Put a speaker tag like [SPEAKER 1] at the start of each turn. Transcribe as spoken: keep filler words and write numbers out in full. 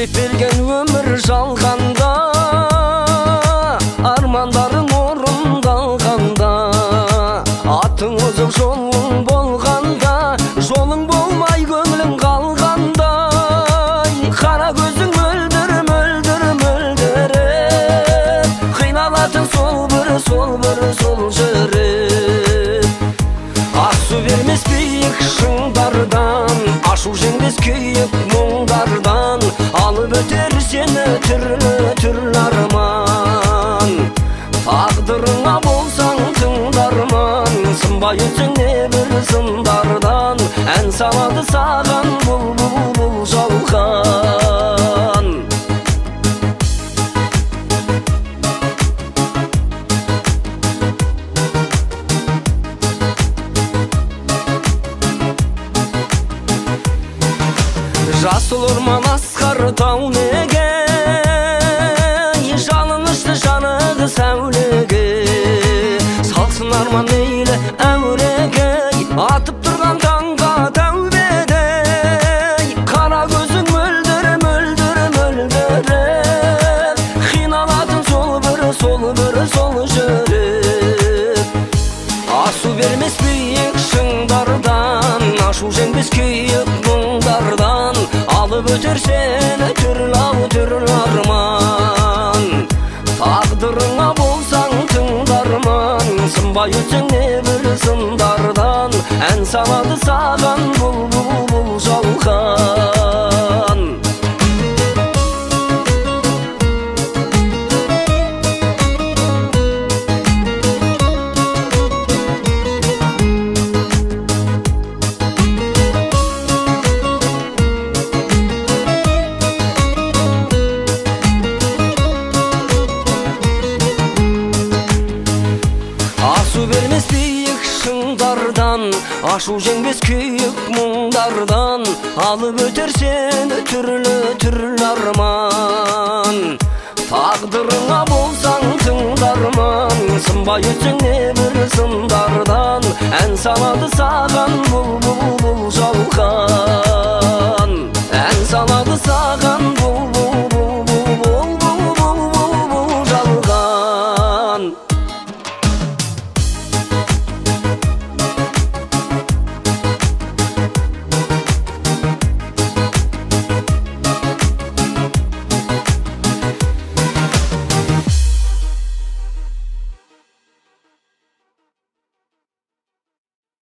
[SPEAKER 1] жетпелген өмір жалғанда, армандарың орындалғанда, атың озық жолың болғанда, жолың болмай көңілің қалғанда, қара көзің мөлдір мөлдір мөлдіріп, қиналатын сол бір сол бір сол жүріп. Асу бермес биік шыңдардан, ашу жеңбес күйік мұңдардан, алып өтер сені түрлі түрлі арман. Тағдырыңа болсаң тыңдарман, сынбай өтсең небір сындардан, ән салады саған бұлбұл бұл жалған. Жасыл орман асқар тау неге, жалынышты жанығы сәулеге, салсын арман мейлі әуреге, атып тұрған таңға тәубедей. Қара көзің мөлдір мөлдір мөлдіріп, қиналатын сол бір сол бір сол жүріп. Асу бермес биік шыңдардан, ашу жеңбес күйік мұңдардан, алып өтер сені түрлі түрлі арман. Тағдырыңа болсаң тыңдарман, сынбай өтсең небір сындардан, ән салады саған бұлбұл бұл жалған. Асу бермес биік шыңдардан, ашу жеңбес күйік мұңдардан, алып өтер сені түрлі түрлі арман. Тағдырыңа болсаң тыңдарман, сынбай өтсең небір сындардан, ән салады саған бұлбұл бұл жалған. Ән салады саған